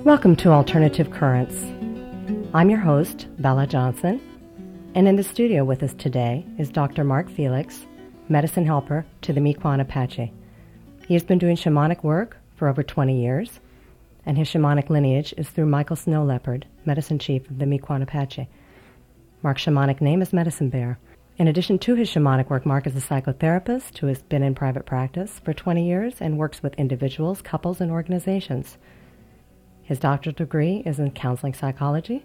Welcome to Alternative Currents. I'm your host, Bella Johnson, and in the studio with us today is Dr. Mark Felix, medicine helper to the Mi'kmaq Apache. He has been doing shamanic work for over 20 years, and his shamanic lineage is through Michael Snow Leopard, medicine chief of the Mi'kmaq Apache. Mark's shamanic name is Medicine Bear. In addition to his shamanic work, Mark is a psychotherapist who has been in private practice for 20 years and works with individuals, couples, and organizations. His doctoral degree is in counseling psychology,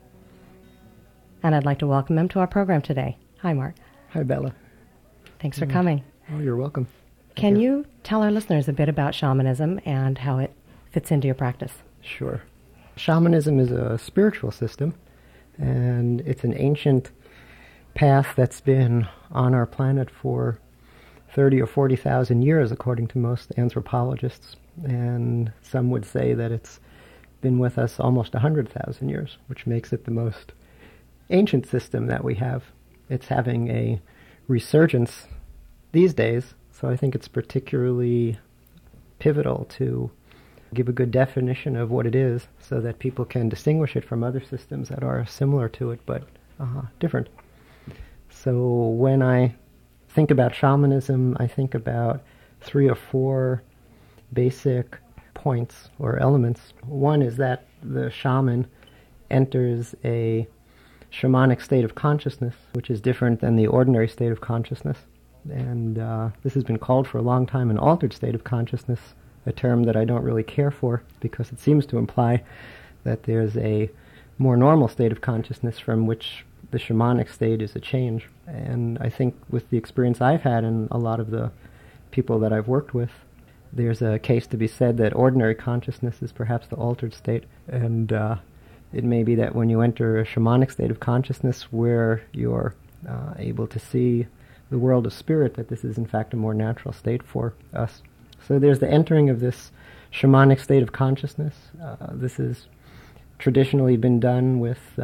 and I'd like to welcome him to our program today. Hi, Mark. Hi, Bella. Thanks for coming. Oh, you're welcome. Can you tell our listeners a bit about shamanism and how it fits into your practice? Sure. Shamanism is a spiritual system, and it's an ancient path that's been on our planet for 30 or 40,000 years, according to most anthropologists. And some would say that it's been with us almost 100,000 years, which makes it the most ancient system that we have. It's having a resurgence these days, so I think it's particularly pivotal to give a good definition of what it is so that people can distinguish it from other systems that are similar to it but different. So when I think about shamanism, I think about 3 or 4 basic points or elements. One is that the shaman enters a shamanic state of consciousness, which is different than the ordinary state of consciousness. And this has been called for a long time an altered state of consciousness, a term that I don't really care for because it seems to imply that there's a more normal state of consciousness from which the shamanic state is a change. And I think with the experience I've had and a lot of the people that I've worked with, there's a case to be said that ordinary consciousness is perhaps the altered state, and it may be that when you enter a shamanic state of consciousness where you're able to see the world of spirit, that this is in fact a more natural state for us. So there's the entering of this shamanic state of consciousness. This has traditionally been done with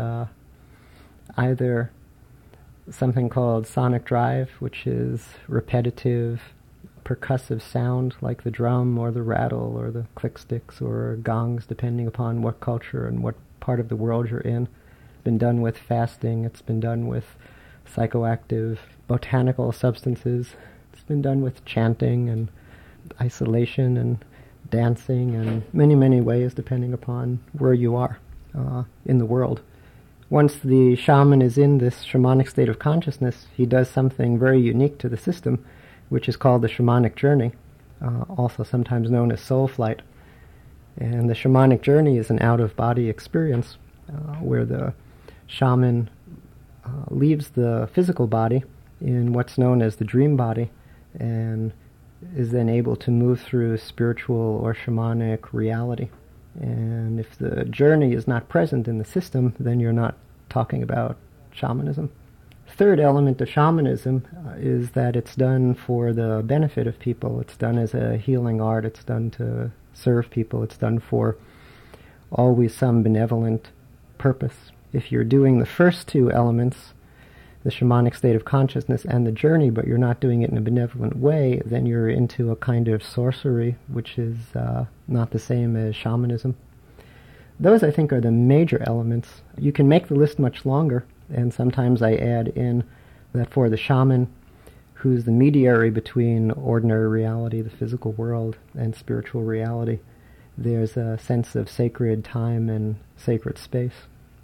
either something called sonic drive, which is repetitive percussive sound like the drum or the rattle or the click sticks or gongs, depending upon what culture and what part of the world you're in. It's been done with fasting. It's been done with psychoactive botanical substances. It's been done with chanting and isolation and dancing and many, many ways depending upon where you are in the world. Once the shaman is in this shamanic state of consciousness, he does something very unique to the system, which is called the shamanic journey, also sometimes known as soul flight. And the shamanic journey is an out-of-body experience where the shaman leaves the physical body in what's known as the dream body and is then able to move through spiritual or shamanic reality. And if the journey is not present in the system, then you're not talking about shamanism. Third element of shamanism is that it's done for the benefit of people. It's done as a healing art. It's done to serve people. It's done for always some benevolent purpose. If you're doing the first 2 elements, the shamanic state of consciousness and the journey, but you're not doing it in a benevolent way, then you're into a kind of sorcery, which is not the same as shamanism. Those, I think, are the major elements. You can make the list much longer, and sometimes I add in that for the shaman, who's the mediator between ordinary reality, the physical world, and spiritual reality, there's a sense of sacred time and sacred space.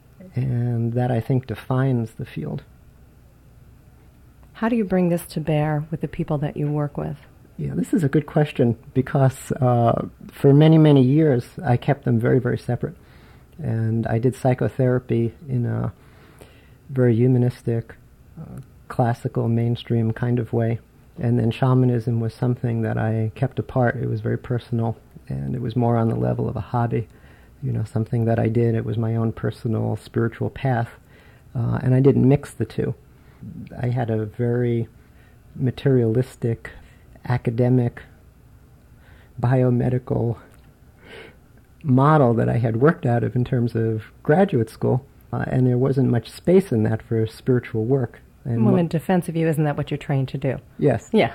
And that, I think, defines the field. How do you bring this to bear with the people that you work with? Yeah, this is a good question because for many, many years I kept them very, very separate. And I did psychotherapy in a very humanistic, classical, mainstream kind of way. And then shamanism was something that I kept apart. It was very personal, and it was more on the level of a hobby, something that I did. It was my own personal spiritual path, and I didn't mix the two. I had a very materialistic, academic, biomedical model that I had worked out of in terms of graduate school, and there wasn't much space in that for spiritual work. And well, in defense of you, isn't that what you're trained to do? Yes. Yeah.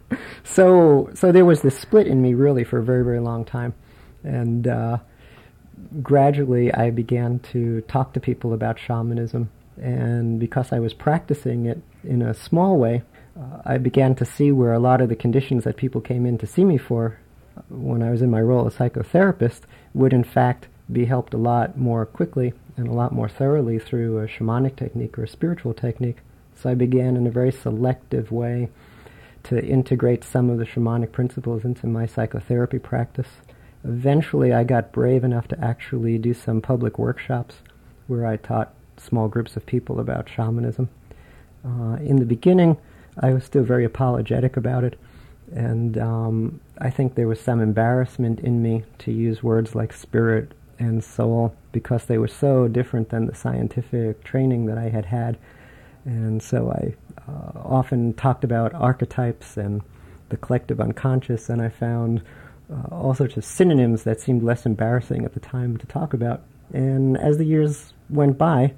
So there was this split in me really for a very, very long time. And gradually I began to talk to people about shamanism, and because I was practicing it in a small way, I began to see where a lot of the conditions that people came in to see me for when I was in my role as psychotherapist would in fact be helped a lot more quickly and a lot more thoroughly through a shamanic technique or a spiritual technique. So I began in a very selective way to integrate some of the shamanic principles into my psychotherapy practice. Eventually I got brave enough to actually do some public workshops where I taught small groups of people about shamanism. In the beginning, I was still very apologetic about it, and I think there was some embarrassment in me to use words like spirit and soul because they were so different than the scientific training that I had had. And so I often talked about archetypes and the collective unconscious, and I found all sorts of synonyms that seemed less embarrassing at the time to talk about. And as the years went by,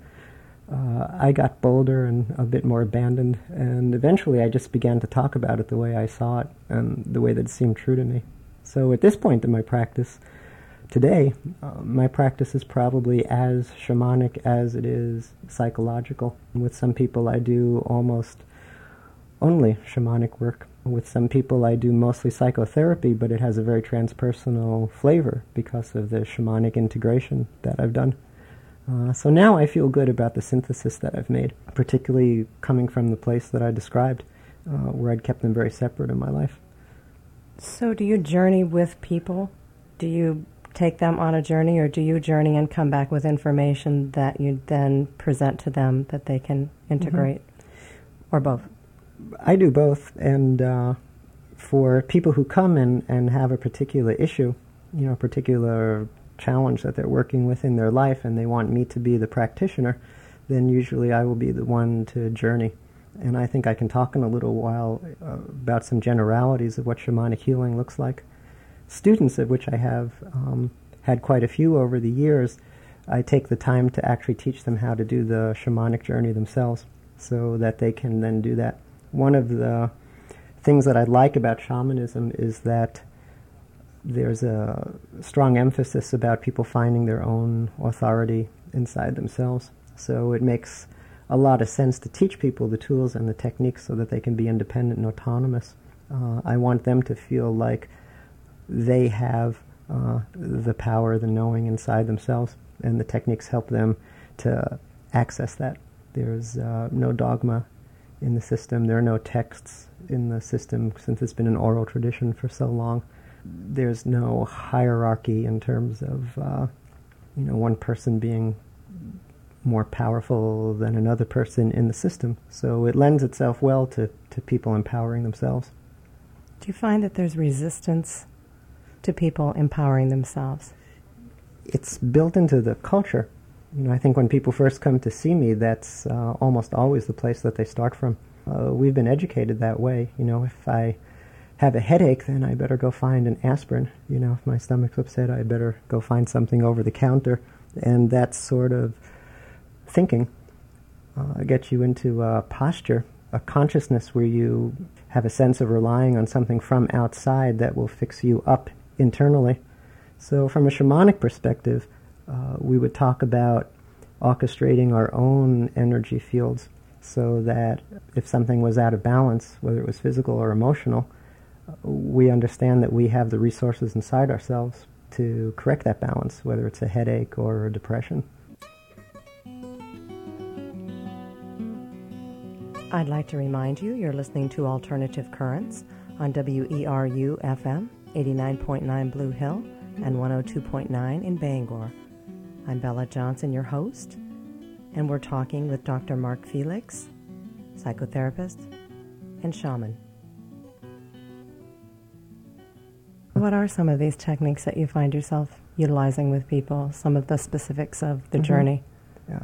I got bolder and a bit more abandoned, and eventually I just began to talk about it the way I saw it and the way that it seemed true to me. So at this point in my practice, today, my practice is probably as shamanic as it is psychological. With some people I do almost only shamanic work. With some people I do mostly psychotherapy, but it has a very transpersonal flavor because of the shamanic integration that I've done. So now I feel good about the synthesis that I've made, particularly coming from the place that I described, where I'd kept them very separate in my life. So do you journey with people? Do you take them on a journey, or do you journey and come back with information that you then present to them that they can integrate, or both? I do both, and for people who come in and have a particular issue, a particular challenge that they're working with in their life, and they want me to be the practitioner, then usually I will be the one to journey. And I think I can talk in a little while about some generalities of what shamanic healing looks like. Students, of which I have had quite a few over the years, I take the time to actually teach them how to do the shamanic journey themselves so that they can then do that. One of the things that I like about shamanism is that there's a strong emphasis about people finding their own authority inside themselves. So it makes a lot of sense to teach people the tools and the techniques so that they can be independent and autonomous. I want them to feel like they have the power, the knowing inside themselves, and the techniques help them to access that. There's no dogma in the system. There are no texts in the system since it's been an oral tradition for so long. There's no hierarchy in terms of one person being more powerful than another person in the system. So it lends itself well to people empowering themselves. Do you find that there's resistance to people empowering themselves? It's built into the culture. I think when people first come to see me, that's almost always the place that they start from. We've been educated that way. If I have a headache, then I better go find an aspirin. If my stomach's upset, I better go find something over the counter. And that sort of thinking gets you into a posture, a consciousness where you have a sense of relying on something from outside that will fix you up internally. So from a shamanic perspective, we would talk about orchestrating our own energy fields so that if something was out of balance, whether it was physical or emotional, we understand that we have the resources inside ourselves to correct that balance, whether it's a headache or a depression. I'd like to remind you you're listening to Alternative Currents on WERU-FM, 89.9 Blue Hill and 102.9 in Bangor. I'm Bella Johnson, your host, and we're talking with Dr. Mark Felix, psychotherapist and shaman. What are some of these techniques that you find yourself utilizing with people, some of the specifics of the journey? Yeah.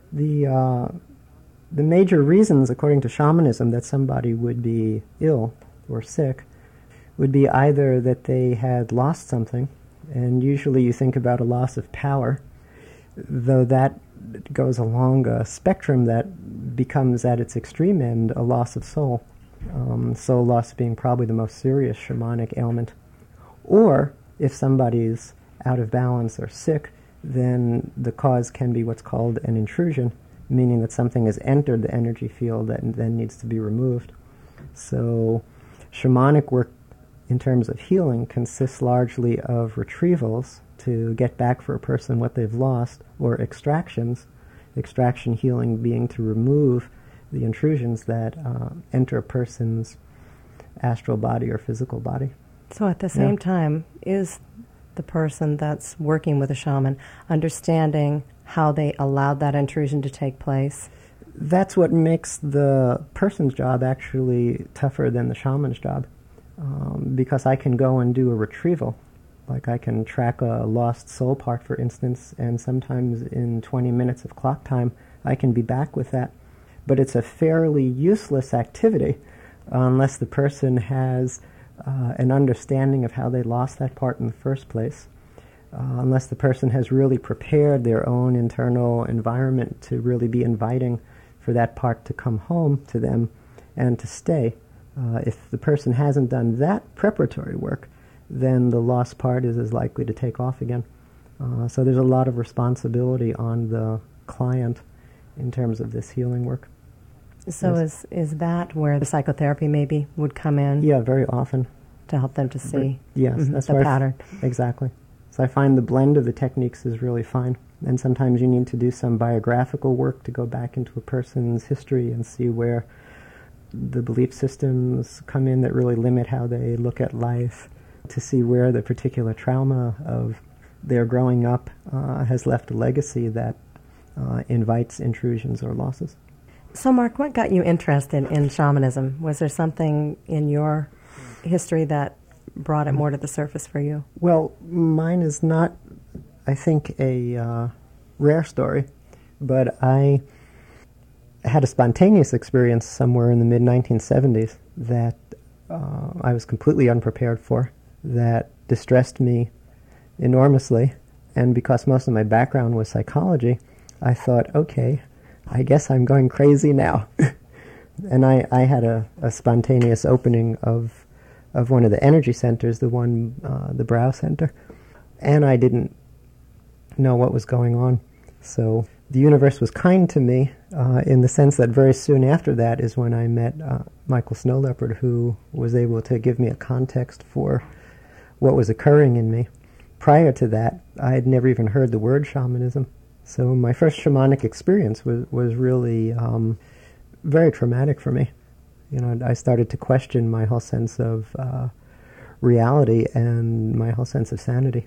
The major reasons, according to shamanism, that somebody would be ill or sick would be either that they had lost something, and usually you think about a loss of power, though that goes along a spectrum that becomes at its extreme end a loss of soul. Soul loss being probably the most serious shamanic ailment. Or if somebody's out of balance or sick, then the cause can be what's called an intrusion, meaning that something has entered the energy field that then needs to be removed. So shamanic work in terms of healing consists largely of retrievals to get back for a person what they've lost, or extractions, extraction healing being to remove the intrusions that enter a person's astral body or physical body. So at the same time, is the person that's working with a shaman understanding how they allowed that intrusion to take place? That's what makes the person's job actually tougher than the shaman's job, because I can go and do a retrieval. Like I can track a lost soul part, for instance, and sometimes in 20 minutes of clock time, I can be back with that. But it's a fairly useless activity unless the person has an understanding of how they lost that part in the first place, unless the person has really prepared their own internal environment to really be inviting for that part to come home to them and to stay. If the person hasn't done that preparatory work, then the lost part is as likely to take off again. So there's a lot of responsibility on the client in terms of this healing work. So yes. is that where the psychotherapy maybe would come in? Yeah, very often. To help them to see yes, that's the pattern. Exactly. So I find the blend of the techniques is really fine. And sometimes you need to do some biographical work to go back into a person's history and see where the belief systems come in that really limit how they look at life, to see where the particular trauma of their growing up has left a legacy that invites intrusions or losses. So Mark, what got you interested in shamanism? Was there something in your history that brought it more to the surface for you? Well, mine is not, I think, a rare story, but I had a spontaneous experience somewhere in the mid-1970s that I was completely unprepared for, that distressed me enormously, and because most of my background was psychology, I thought, okay, I guess I'm going crazy now. And I had a spontaneous opening of one of the energy centers, the Brow Center, and I didn't know what was going on. So the universe was kind to me in the sense that very soon after that is when I met Michael Snow Leopard, who was able to give me a context for what was occurring in me. Prior to that, I had never even heard the word shamanism. So my first shamanic experience was really very traumatic for me. You know, I started to question my whole sense of reality and my whole sense of sanity.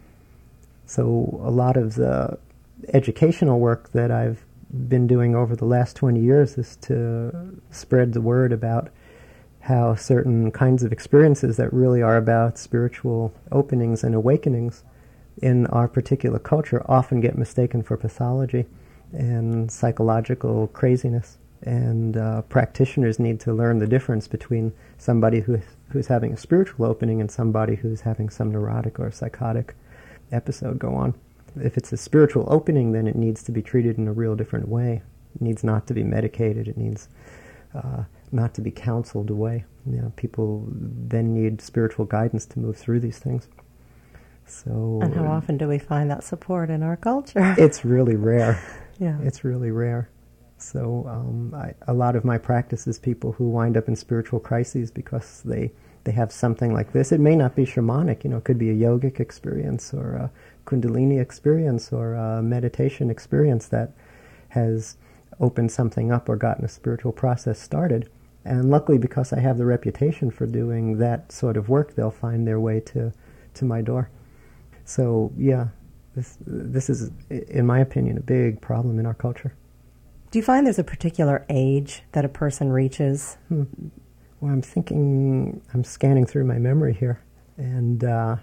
So a lot of the educational work that I've been doing over the last 20 years is to spread the word about how certain kinds of experiences that really are about spiritual openings and awakenings in our particular culture often get mistaken for pathology and psychological craziness. And practitioners need to learn the difference between somebody who's having a spiritual opening and somebody who's having some neurotic or psychotic episode go on. If it's a spiritual opening, then it needs to be treated in a real different way. It needs not to be medicated. It needs not to be counseled away. You know, people then need spiritual guidance to move through these things. So, and how often do we find that support in our culture? It's really rare. Yeah, it's really rare. So a lot of my practice is people who wind up in spiritual crises because they have something like this. It may not be shamanic, you know, it could be a yogic experience or a kundalini experience or a meditation experience that has opened something up or gotten a spiritual process started. And luckily, because I have the reputation for doing that sort of work, they'll find their way to my door. So yeah, this is, in my opinion, a big problem in our culture. Do you find there's a particular age that a person reaches? Well, I'm scanning through my memory here, and I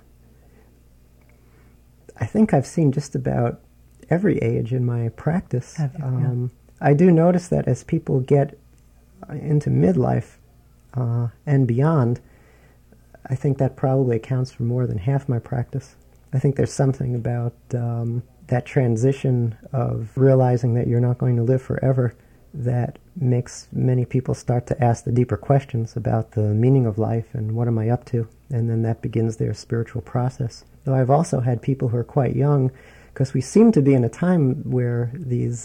think I've seen just about every age in my practice. Have you? Yeah. I do notice that as people get into midlife and beyond, I think that probably accounts for more than half my practice. I think there's something about that transition of realizing that you're not going to live forever that makes many people start to ask the deeper questions about the meaning of life and what am I up to, and then that begins their spiritual process. Though I've also had people who are quite young because we seem to be in a time where these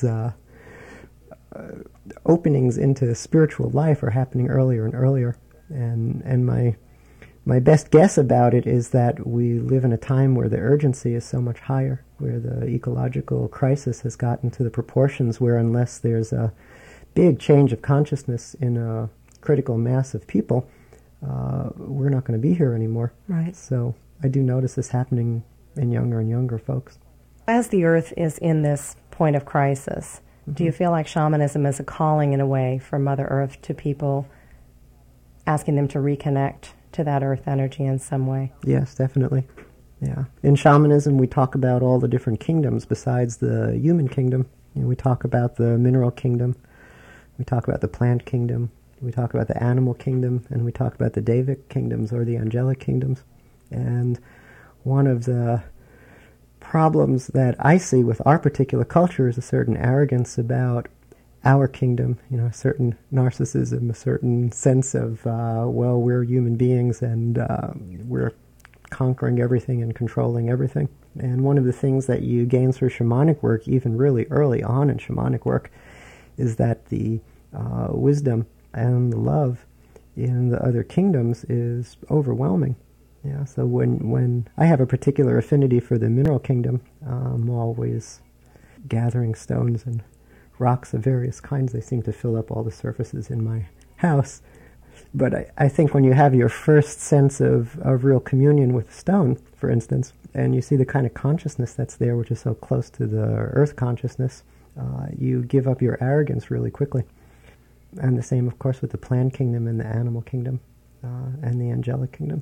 openings into spiritual life are happening earlier and earlier. And my best guess about it is that we live in a time where the urgency is so much higher, where the ecological crisis has gotten to the proportions where unless there's a big change of consciousness in a critical mass of people, we're not going to be here anymore. Right. So I do notice this happening in younger and younger folks. As the Earth is in this point of crisis, do you feel like shamanism is a calling in a way for Mother Earth to people, asking them to reconnect to that Earth energy in some way? Yes, definitely. Yeah. In shamanism, we talk about all the different kingdoms besides the human kingdom. We talk about the mineral kingdom, we talk about the plant kingdom, we talk about the animal kingdom, and we talk about the Devic kingdoms or the angelic kingdoms. And one of the problems that I see with our particular culture is a certain arrogance about our kingdom, a certain narcissism, a certain sense of, well, we're human beings and we're conquering everything and controlling everything. And one of the things that you gain through shamanic work, even really early on in shamanic work, is that the wisdom and the love in the other kingdoms is overwhelming. Yeah, so when I have a particular affinity for the mineral kingdom, I'm always gathering stones and rocks of various kinds. They seem to fill up all the surfaces in my house. But I think when you have your first sense of real communion with stone, for instance, and you see the kind of consciousness that's there, which is so close to the earth consciousness, you give up your arrogance really quickly. And the same, of course, with the plant kingdom and the animal kingdom and the angelic kingdom.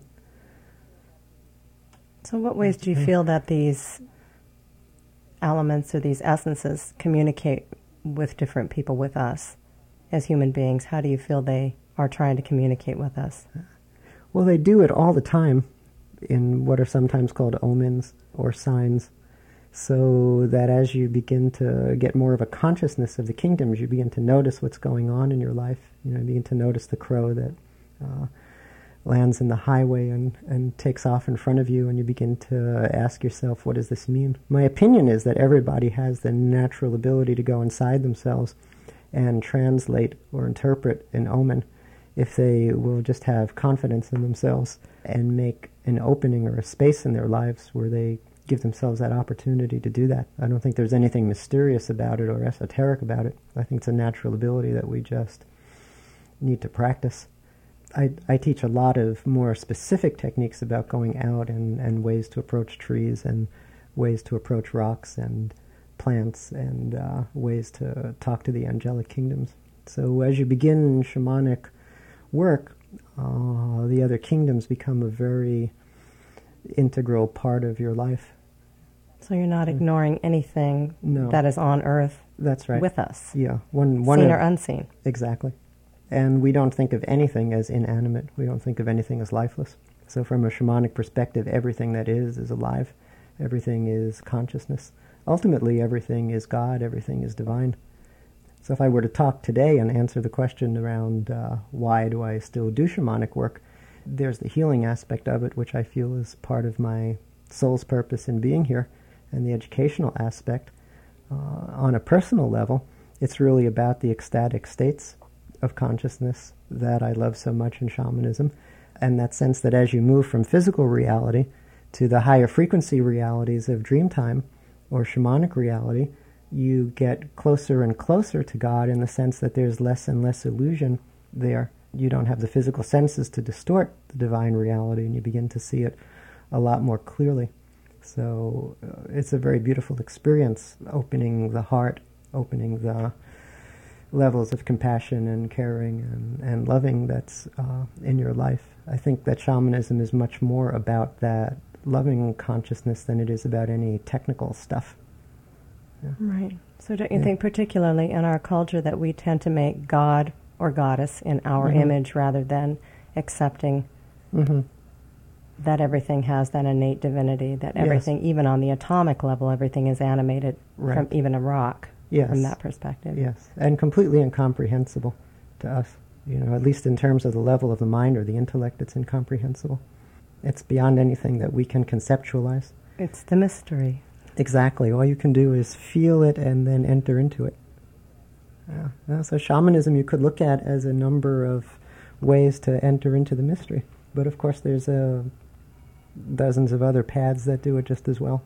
So in what ways do you feel that these elements or these essences communicate with different people, with us as human beings? How do you feel they are trying to communicate with us? Well, they do it all the time in what are sometimes called omens or signs, so that as you begin to get more of a consciousness of the kingdoms, you begin to notice what's going on in your life. You begin to notice the crow that lands in the highway and takes off in front of you, and you begin to ask yourself, what does this mean? My opinion is that everybody has the natural ability to go inside themselves and translate or interpret an omen if they will just have confidence in themselves and make an opening or a space in their lives where they give themselves that opportunity to do that. I don't think there's anything mysterious about it or esoteric about it. I think it's a natural ability that we just need to practice. I teach a lot of more specific techniques about going out and ways to approach trees and ways to approach rocks and plants and ways to talk to the angelic kingdoms. So as you begin shamanic work, the other kingdoms become a very integral part of your life. So you're not ignoring anything that is on Earth. That's right. With us. Yeah. Seen or unseen. Exactly. And we don't think of anything as inanimate. We don't think of anything as lifeless. So from a shamanic perspective, everything that is alive. Everything is consciousness. Ultimately, everything is God. Everything is divine. So if I were to talk today and answer the question around why do I still do shamanic work, there's the healing aspect of it, which I feel is part of my soul's purpose in being here, and the educational aspect. On a personal level, it's really about the ecstatic states of consciousness that I love so much in shamanism, and that sense that as you move from physical reality to the higher frequency realities of dreamtime or shamanic reality, you get closer and closer to God in the sense that there's less and less illusion there. You don't have the physical senses to distort the divine reality, and you begin to see it a lot more clearly. So it's a very beautiful experience, opening the heart, opening the levels of compassion and caring and loving that's in your life. I think that shamanism is much more about that loving consciousness than it is about any technical stuff. Yeah. Right. So don't you think particularly in our culture that we tend to make God or goddess in our image rather than accepting that everything has that innate divinity, that everything, even on the atomic level, everything is animated from even a rock. Yes. From that perspective. Yes, and completely incomprehensible to us. At least in terms of the level of the mind or the intellect, it's incomprehensible. It's beyond anything that we can conceptualize. It's the mystery. Exactly. All you can do is feel it and then enter into it. So shamanism you could look at as a number of ways to enter into the mystery. But of course there's dozens of other paths that do it just as well.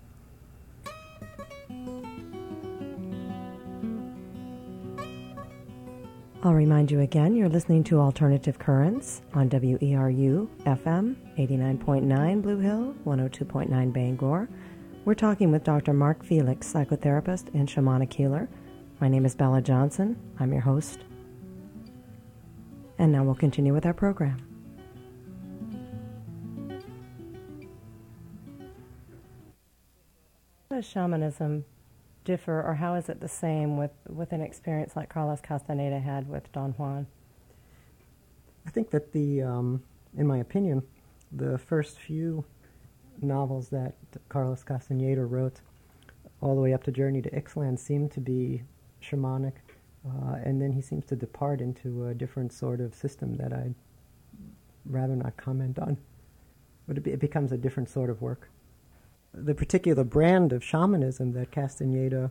I'll remind you again, you're listening to Alternative Currents on WERU FM 89.9 Blue Hill, 102.9 Bangor. We're talking with Dr. Mark Felix, psychotherapist and shamanic healer. My name is Bella Johnson. I'm your host. And now we'll continue with our program. How does shamanism differ, or how is it the same with an experience like Carlos Castaneda had with Don Juan? I think that in my opinion, the first few novels that Carlos Castaneda wrote, all the way up to Journey to Ixtlan, seem to be shamanic, and then he seems to depart into a different sort of system that I'd rather not comment on. But it becomes a different sort of work. The particular brand of shamanism that Castaneda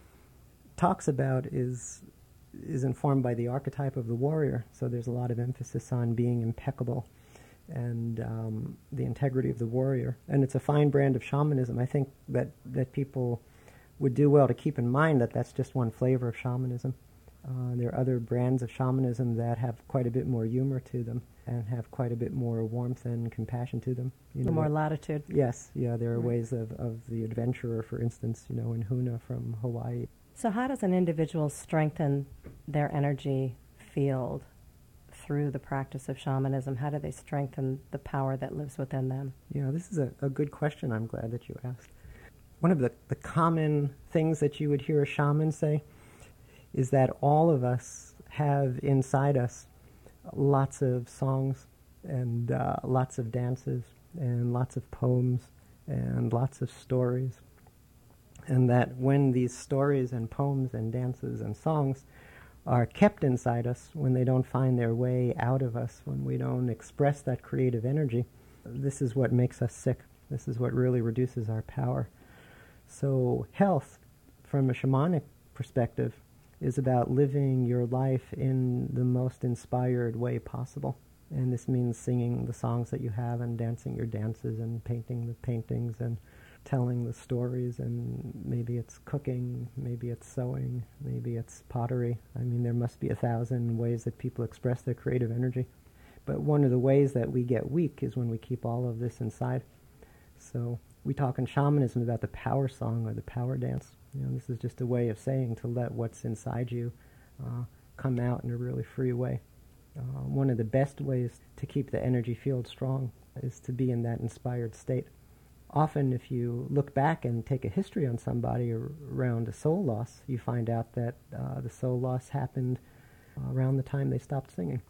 talks about is informed by the archetype of the warrior. So there's a lot of emphasis on being impeccable and the integrity of the warrior. And it's a fine brand of shamanism. I think that people would do well to keep in mind that that's just one flavor of shamanism. There are other brands of shamanism that have quite a bit more humor to them and have quite a bit more warmth and compassion to them. More latitude. Yes, yeah, there are ways of the adventurer, for instance, in Huna from Hawaii. So how does an individual strengthen their energy field through the practice of shamanism? How do they strengthen the power that lives within them? Yeah, this is a good question. I'm glad that you asked. One of the common things that you would hear a shaman say is that all of us have inside us lots of songs and lots of dances and lots of poems and lots of stories. And that when these stories and poems and dances and songs are kept inside us, when they don't find their way out of us, when we don't express that creative energy, this is what makes us sick. This is what really reduces our power. So health, from a shamanic perspective, is about living your life in the most inspired way possible. And this means singing the songs that you have and dancing your dances and painting the paintings and telling the stories, and maybe it's cooking, maybe it's sewing, maybe it's pottery. I mean, there must be 1,000 ways that people express their creative energy. But one of the ways that we get weak is when we keep all of this inside. So we talk in shamanism about the power song or the power dance. This is just a way of saying to let what's inside you come out in a really free way. One of the best ways to keep the energy field strong is to be in that inspired state. Often if you look back and take a history on somebody around a soul loss, you find out that the soul loss happened around the time they stopped singing.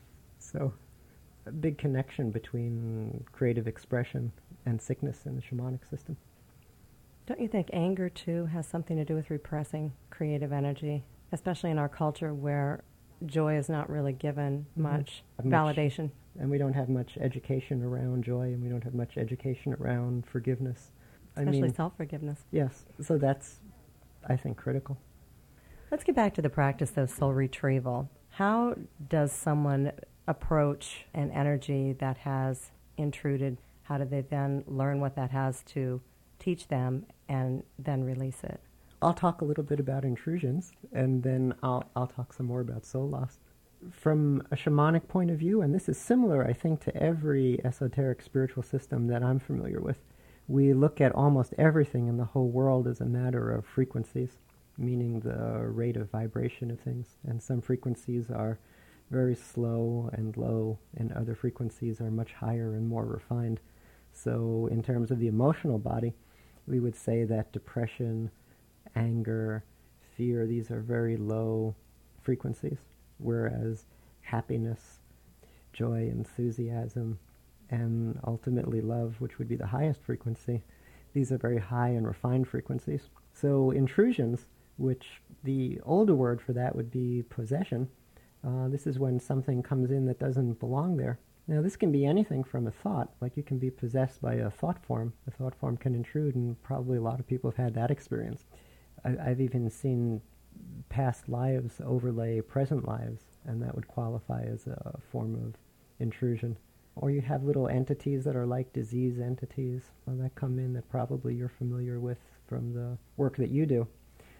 So a big connection between creative expression and sickness in the shamanic system. Don't you think anger, too, has something to do with repressing creative energy, especially in our culture where joy is not really given much validation? And we don't have much education around joy, and we don't have much education around forgiveness. Especially self-forgiveness. Yes. So that's, I think, critical. Let's get back to the practice of soul retrieval. How does someone approach an energy that has intruded? How do they then learn what that has to teach them and then release it? I'll talk a little bit about intrusions, and then I'll talk some more about soul loss. From a shamanic point of view, and this is similar, I think, to every esoteric spiritual system that I'm familiar with, we look at almost everything in the whole world as a matter of frequencies, meaning the rate of vibration of things. And some frequencies are very slow and low, and other frequencies are much higher and more refined. So in terms of the emotional body, we would say that depression, anger, fear, these are very low frequencies, whereas happiness, joy, enthusiasm, and ultimately love, which would be the highest frequency, these are very high and refined frequencies. So intrusions, which the older word for that would be possession, this is when something comes in that doesn't belong there. Now, this can be anything from a thought, like you can be possessed by a thought form. A thought form can intrude, and probably a lot of people have had that experience. I've even seen past lives overlay present lives, and that would qualify as a form of intrusion. Or you have little entities that are like disease entities that come in that probably you're familiar with from the work that you do.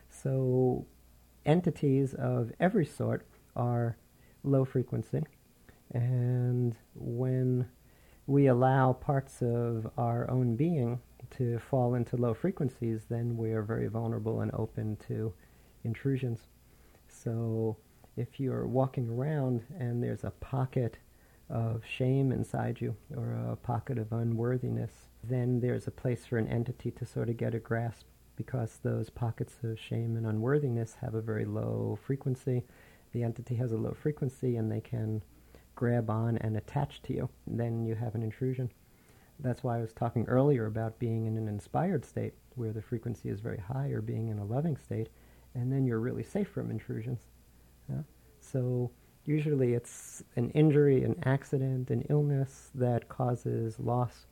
So entities of every sort are low frequency, and when we allow parts of our own being to fall into low frequencies, then we are very vulnerable and open to intrusions. So if you're walking around and there's a pocket of shame inside you or a pocket of unworthiness, then there's a place for an entity to sort of get a grasp, because those pockets of shame and unworthiness have a very low frequency. The entity has a low frequency and they can grab on and attach to you. Then you have an intrusion. That's why I was talking earlier about being in an inspired state where the frequency is very high, or being in a loving state, and then you're really safe from intrusions. Yeah? So usually it's an injury, an accident, an illness that causes loss.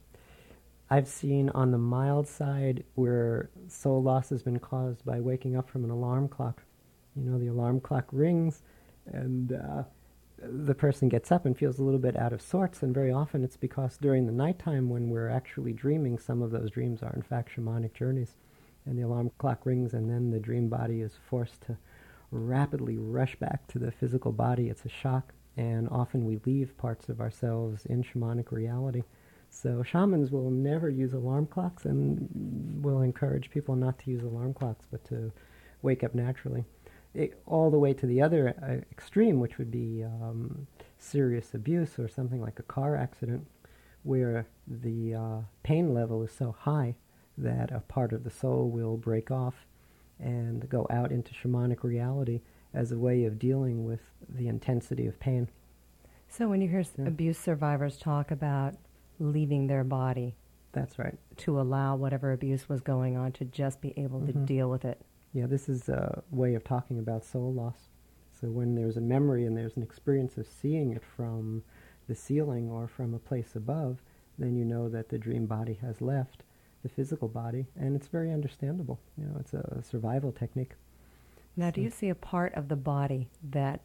I've seen on the mild side where soul loss has been caused by waking up from an alarm clock. You know, the alarm clock rings and the person gets up and feels a little bit out of sorts, and very often it's because during the nighttime when we're actually dreaming, some of those dreams are in fact shamanic journeys. And the alarm clock rings and then the dream body is forced to rapidly rush back to the physical body. It's a shock, and often we leave parts of ourselves in shamanic reality. So shamans will never use alarm clocks, and will encourage people not to use alarm clocks, but to wake up naturally. All the way to the other extreme, which would be serious abuse or something like a car accident, where the pain level is so high that a part of the soul will break off and go out into shamanic reality as a way of dealing with the intensity of pain. So when you hear abuse survivors talk about leaving their body, that's right, to allow whatever abuse was going on to just be able to deal with it. Yeah, this is a way of talking about soul loss. So when there's a memory and there's an experience of seeing it from the ceiling or from a place above, then you know that the dream body has left the physical body, and it's very understandable. You know, it's a survival technique. Now, do you see a part of the body that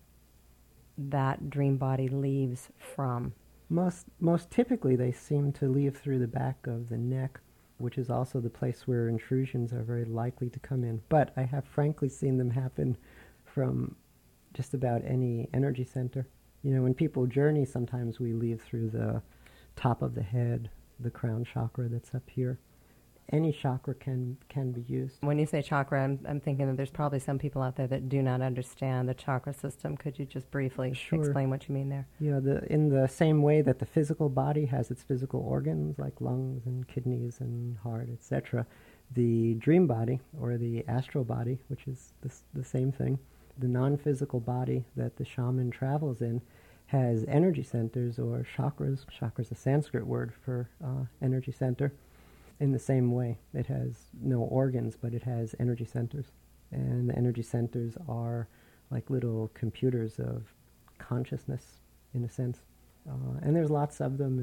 that dream body leaves from? Most typically, they seem to leave through the back of the neck, which is also the place where intrusions are very likely to come in. But I have frankly seen them happen from just about any energy center. You know, when people journey, sometimes we leave through the top of the head, the crown chakra that's up here. Any chakra can be used. When you say chakra, I'm thinking that there's probably some people out there that do not understand the chakra system. Could you just briefly explain what you mean there? Yeah, in the same way that the physical body has its physical organs like lungs and kidneys and heart, etc., the dream body, or the astral body, which is the same thing, the non-physical body that the shaman travels in, has energy centers or chakras. Chakra is a Sanskrit word for energy center. In the same way, it has no organs, but it has energy centers. And the energy centers are like little computers of consciousness, in a sense. And there's lots of them,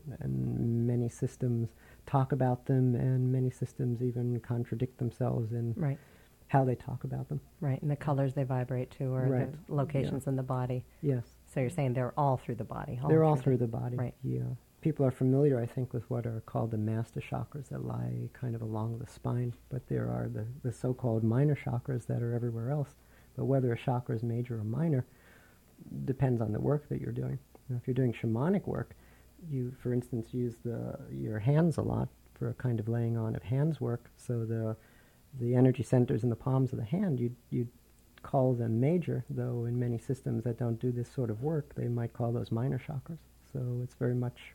and many systems talk about them, and many systems even contradict themselves in how they talk about them. Right, and the colors they vibrate to, or the locations in the body. Yes. So you're saying they're all through the body. They're all through the body. Right. Yeah. People are familiar, I think, with what are called the master chakras that lie kind of along the spine, but there are the so-called minor chakras that are everywhere else. But whether a chakra is major or minor depends on the work that you're doing. Now, if you're doing shamanic work, you, for instance, use your hands a lot for a kind of laying on of hands work. So the energy centers in the palms of the hand, you'd call them major, though in many systems that don't do this sort of work, they might call those minor chakras. So it's very much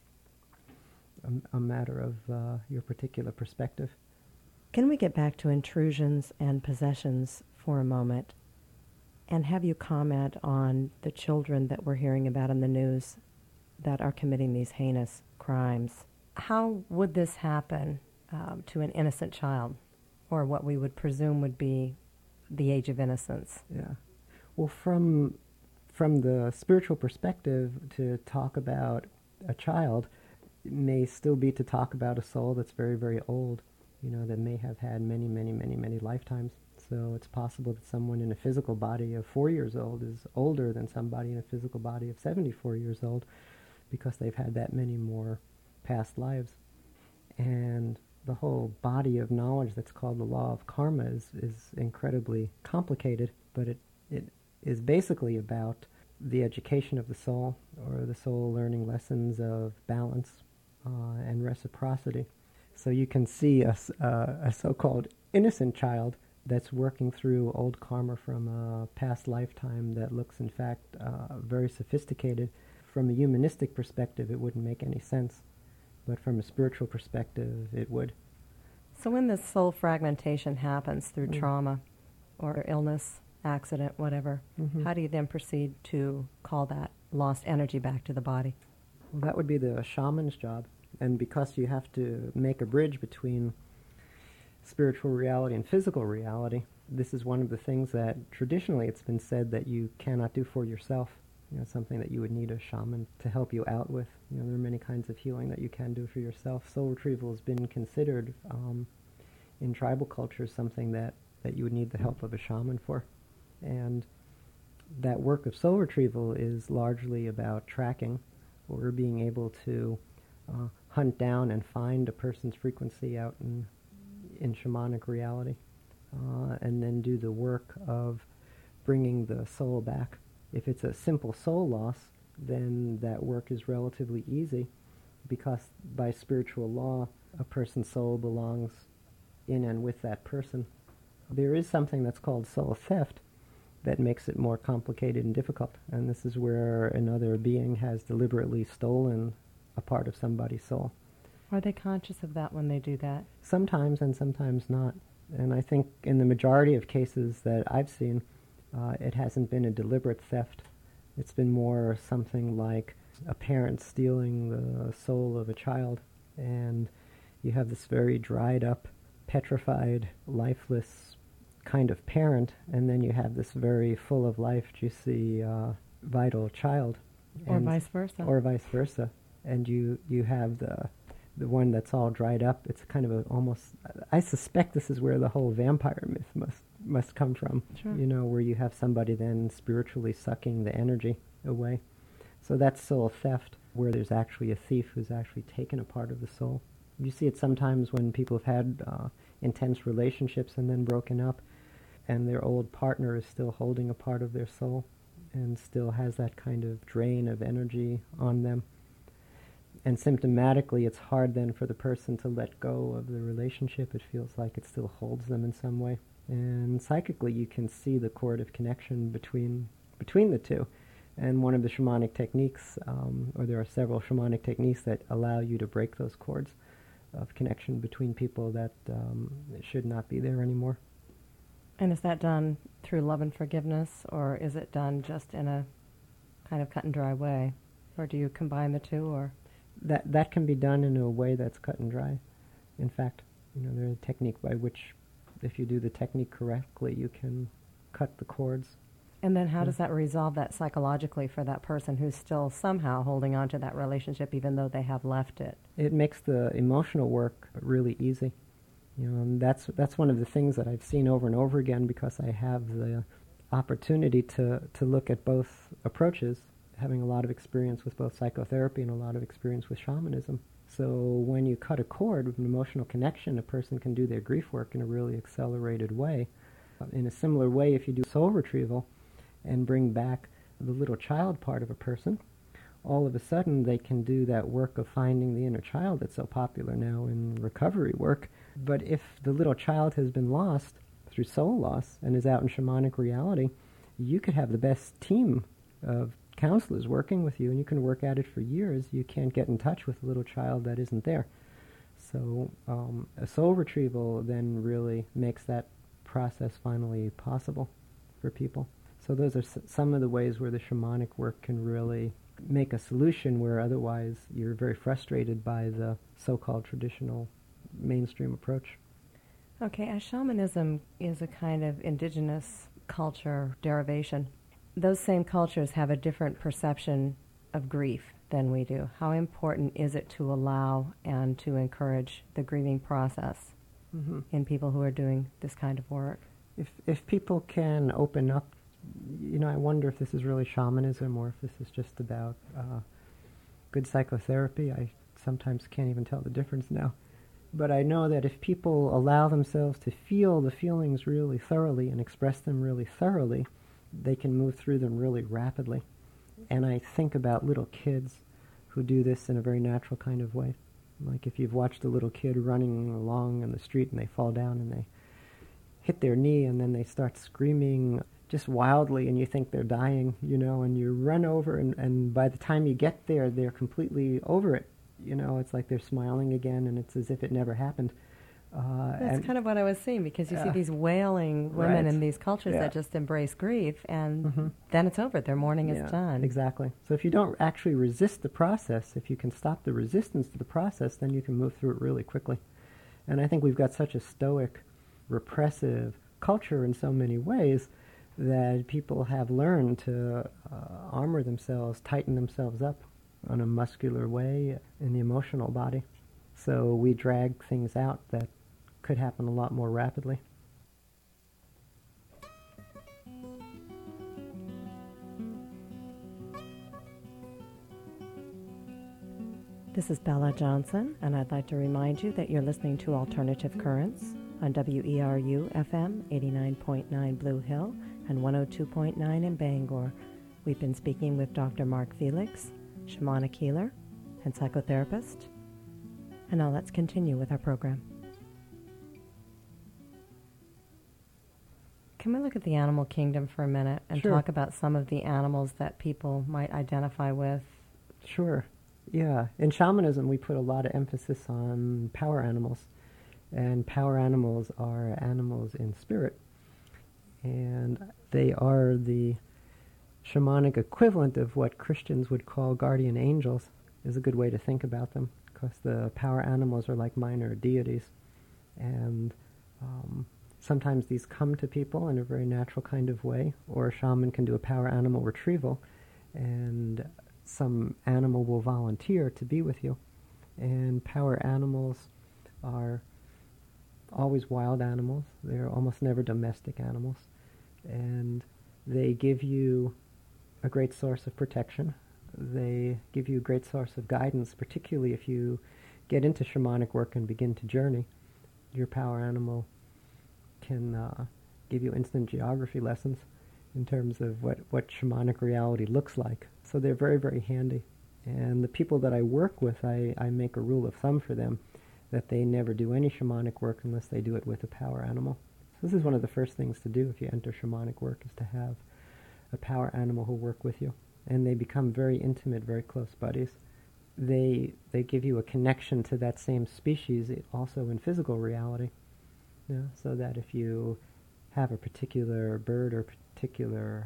a matter of your particular perspective. Can we get back to intrusions and possessions for a moment, and have you comment on the children that we're hearing about in the news that are committing these heinous crimes? How would this happen to an innocent child, or what we would presume would be the age of innocence? Yeah. Well, from from the spiritual perspective, to talk about a child may still be to talk about a soul that's very, very old, that may have had many, many, many, many lifetimes. So it's possible that someone in a physical body of 4 years old is older than somebody in a physical body of 74 years old, because they've had that many more past lives. And the whole body of knowledge that's called the law of karma is incredibly complicated, but it is basically about the education of the soul, or the soul learning lessons of balance and reciprocity. So you can see a so-called innocent child that's working through old karma from a past lifetime that looks, in fact, very sophisticated. From a humanistic perspective, it wouldn't make any sense, but from a spiritual perspective, it would. So when this soul fragmentation happens through trauma or illness, accident, whatever, how do you then proceed to call that lost energy back to the body? Well, that would be the shaman's job. And because you have to make a bridge between spiritual reality and physical reality, this is one of the things that traditionally it's been said that you cannot do for yourself. Something that you would need a shaman to help you out with. There are many kinds of healing that you can do for yourself. Soul retrieval has been considered in tribal cultures something that you would need the help of a shaman for. And that work of soul retrieval is largely about tracking, or being able to hunt down and find a person's frequency out in shamanic reality, and then do the work of bringing the soul back. If it's a simple soul loss, then that work is relatively easy, because by spiritual law, a person's soul belongs in and with that person. There is something that's called soul theft that makes it more complicated and difficult, and this is where another being has deliberately stolen a part of somebody's soul. Are they conscious of that when they do that? Sometimes, and sometimes not. And I think in the majority of cases that I've seen, it hasn't been a deliberate theft. It's been more something like a parent stealing the soul of a child, and you have this very dried up, petrified, lifeless kind of parent, and then you have this very full of life, juicy, vital child. Or vice versa. Or vice versa. And you have the one that's all dried up. It's kind of almost, I suspect this is where the whole vampire myth must come from. Sure. Where you have somebody then spiritually sucking the energy away. So that's soul theft, where there's actually a thief who's actually taken a part of the soul. You see it sometimes when people have had intense relationships and then broken up, and their old partner is still holding a part of their soul and still has that kind of drain of energy on them. And symptomatically, it's hard then for the person to let go of the relationship. It feels like it still holds them in some way. And psychically, you can see the cord of connection between the two. And one of the shamanic techniques, or there are several shamanic techniques that allow you to break those cords of connection between people that should not be there anymore. And is that done through love and forgiveness, or is it done just in a kind of cut and dry way? Or do you combine the two, or? That can be done in a way that's cut and dry. In fact, there's a technique by which, if you do the technique correctly, you can cut the cords. And then how does that resolve that psychologically for that person who's still somehow holding on to that relationship even though they have left it? It makes the emotional work really easy. And that's one of the things that I've seen over and over again, because I have the opportunity to look at both approaches, having a lot of experience with both psychotherapy and a lot of experience with shamanism. So when you cut a cord with an emotional connection, a person can do their grief work in a really accelerated way. In a similar way, if you do soul retrieval and bring back the little child part of a person, all of a sudden they can do that work of finding the inner child that's so popular now in recovery work. But if the little child has been lost through soul loss and is out in shamanic reality, you could have the best team of counselors working with you, and you can work at it for years. You can't get in touch with the little child that isn't there. So a soul retrieval then really makes that process finally possible for people. So those are some of the ways where the shamanic work can really make a solution where otherwise you're very frustrated by the so-called traditional mainstream approach. Okay, as shamanism is a kind of indigenous culture derivation, those same cultures have a different perception of grief than we do. How important is it to allow and to encourage the grieving process in people who are doing this kind of work? If people can open up, I wonder if this is really shamanism or if this is just about good psychotherapy. I sometimes can't even tell the difference now. But I know that if people allow themselves to feel the feelings really thoroughly and express them really thoroughly, they can move through them really rapidly. And I think about little kids who do this in a very natural kind of way. Like if you've watched a little kid running along in the street and they fall down and they hit their knee and then they start screaming just wildly and you think they're dying, and you run over and by the time you get there, they're completely over it. It's like they're smiling again and it's as if it never happened. That's kind of what I was seeing, because you see these wailing women in these cultures that just embrace grief, and then it's over. Their mourning is done. Exactly. So if you don't actually resist the process, if you can stop the resistance to the process, then you can move through it really quickly. And I think we've got such a stoic, repressive culture in so many ways that people have learned to armor themselves, tighten themselves up in a muscular way in the emotional body. So we drag things out that could happen a lot more rapidly. This is Bella Johnson, and I'd like to remind you that you're listening to Alternative Currents on WERU FM 89.9 Blue Hill and 102.9 in Bangor. We've been speaking with Dr. Mark Felix, shamanic healer and psychotherapist. And now let's continue with our program. Can we look at the animal kingdom for a minute and talk about some of the animals that people might identify with? Sure. Yeah. In shamanism, we put a lot of emphasis on power animals. And power animals are animals in spirit. And they are the shamanic equivalent of what Christians would call guardian angels, is a good way to think about them, because the power animals are like minor deities. And sometimes these come to people in a very natural kind of way, or a shaman can do a power animal retrieval, and some animal will volunteer to be with you. And power animals are always wild animals. They're almost never domestic animals. And they give you a great source of protection. They give you a great source of guidance, particularly if you get into shamanic work and begin to journey. Your power animal can give you instant geography lessons in terms of what shamanic reality looks like. So they're very, very handy. And the people that I work with, I make a rule of thumb for them that they never do any shamanic work unless they do it with a power animal. So this is one of the first things to do if you enter shamanic work, is to have a power animal who work with you. And they become very intimate, very close buddies. They give you a connection to that same species also in physical reality. So that if you have a particular bird or particular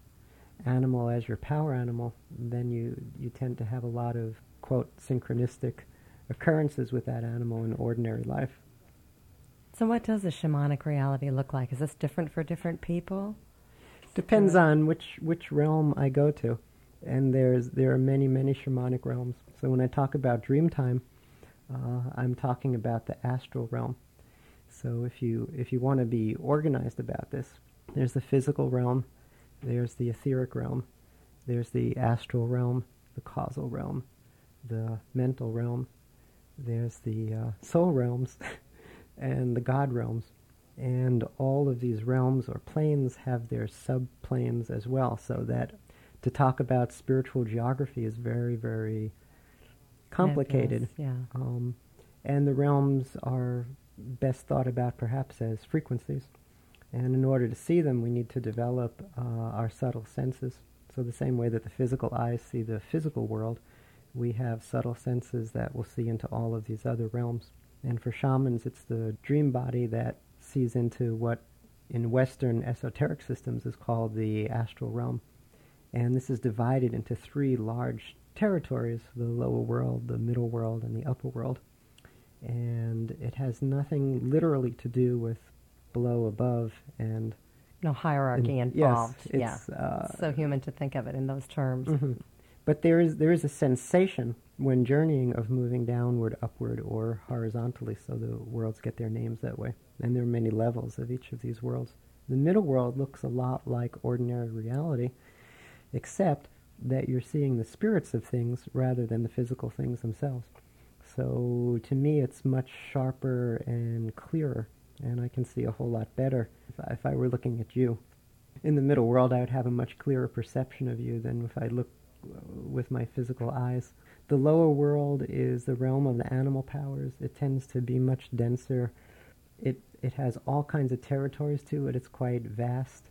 animal as your power animal, then you tend to have a lot of, quote, synchronistic occurrences with that animal in ordinary life. So what does a shamanic reality look like? Is this different for different people? Depends on which realm I go to. And there are many, many shamanic realms. So when I talk about dream time, I'm talking about the astral realm. So if you want to be organized about this, there's the physical realm, there's the etheric realm, there's the astral realm, the causal realm, the mental realm, there's the soul realms, and the God realms. And all of these realms or planes have their subplanes as well, so that to talk about spiritual geography is very, very complicated. Yeah. And the realms are best thought about perhaps as frequencies. And in order to see them, we need to develop our subtle senses. So the same way that the physical eyes see the physical world, we have subtle senses that will see into all of these other realms. And for shamans, it's the dream body that sees into what in Western esoteric systems is called the astral realm. And this is divided into three large territories: the lower world, the middle world, and the upper world. And it has nothing literally to do with below, above, and No hierarchy And involved. yes, It's so human to think of it in those terms. Mhm. But there is a sensation when journeying of moving downward, upward, or horizontally, so the worlds get their names that way. And there are many levels of each of these worlds. The middle world looks a lot like ordinary reality, except that you're seeing the spirits of things rather than the physical things themselves. So to me, it's much sharper and clearer, and I can see a whole lot better if I were looking at you. In the middle world, I would have a much clearer perception of you than if I look with my physical eyes. The lower world is the realm of the animal powers. It tends to be much denser. It has all kinds of territories to it. It's quite vast.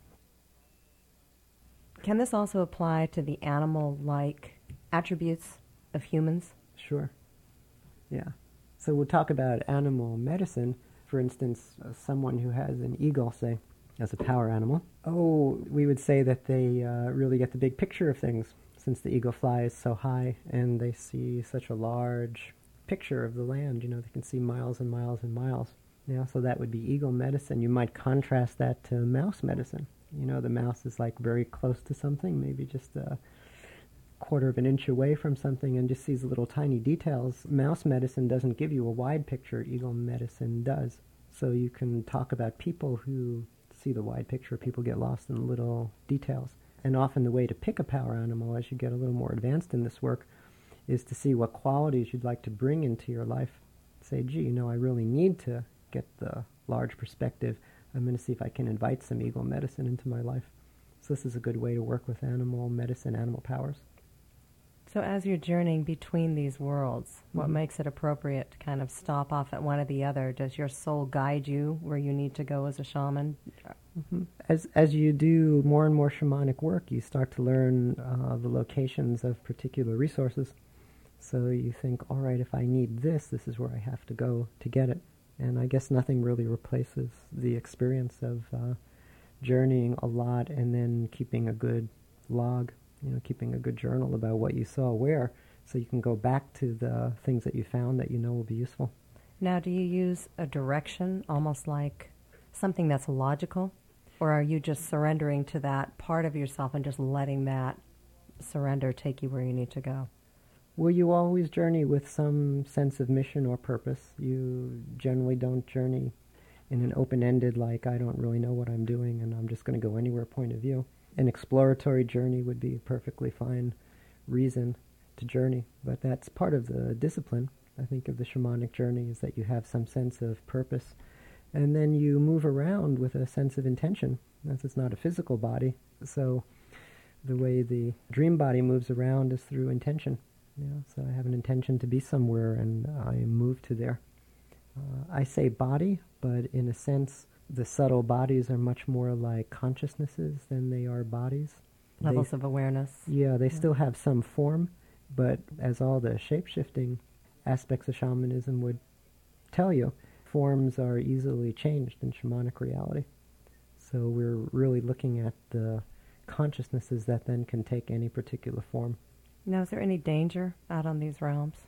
Can this also apply to the animal-like attributes of humans? Sure. Yeah. So we'll talk about animal medicine. For instance, someone who has an eagle, say, as a power animal. Oh, we would say that they really get the big picture of things, since the eagle flies so high and they see such a large picture of the land. You know, they can see miles and miles and miles. Yeah, so that would be eagle medicine. You might contrast that to mouse medicine. You know, the mouse is like very close to something, maybe just a quarter of an inch away from something and just sees little tiny details. Mouse medicine doesn't give you a wide picture. Eagle medicine does. So you can talk about people who see the wide picture. People get lost in little details. And often the way to pick a power animal as you get a little more advanced in this work is to see what qualities you'd like to bring into your life. Say, gee, you know, I really need to get the large perspective. I'm going to see if I can invite some eagle medicine into my life. So this is a good way to work with animal medicine, animal powers. So as you're journeying between these worlds, what makes it appropriate to kind of stop off at one or the other? Does your soul guide you where you need to go as a shaman? As you do more and more shamanic work, you start to learn the locations of particular resources. So you think, all right, if I need this, this is where I have to go to get it. And I guess nothing really replaces the experience of journeying a lot and then keeping a good log, you know, keeping a good journal about what you saw where, so you can go back to the things that you found that you know will be useful. Now, do you use a direction, almost like something that's logical? Or are you just surrendering to that part of yourself and just letting that surrender take you where you need to go? Well, you always journey with some sense of mission or purpose. You generally don't journey in an open-ended, like, I don't really know what I'm doing and I'm just going to go anywhere point of view. An exploratory journey would be a perfectly fine reason to journey, but that's part of the discipline, I think, of the shamanic journey, is that you have some sense of purpose. And then you move around with a sense of intention. It's not a physical body, so the way the dream body moves around is through intention. Yeah, so I have an intention to be somewhere, and I move to there. I say body, but in a sense, the subtle bodies are much more like consciousnesses than they are bodies. Levels of awareness. Yeah, they still have some form, but as all the shape-shifting aspects of shamanism would tell you, forms are easily changed in shamanic reality. So we're really looking at the consciousnesses that then can take any particular form. Now, is there any danger out on these realms?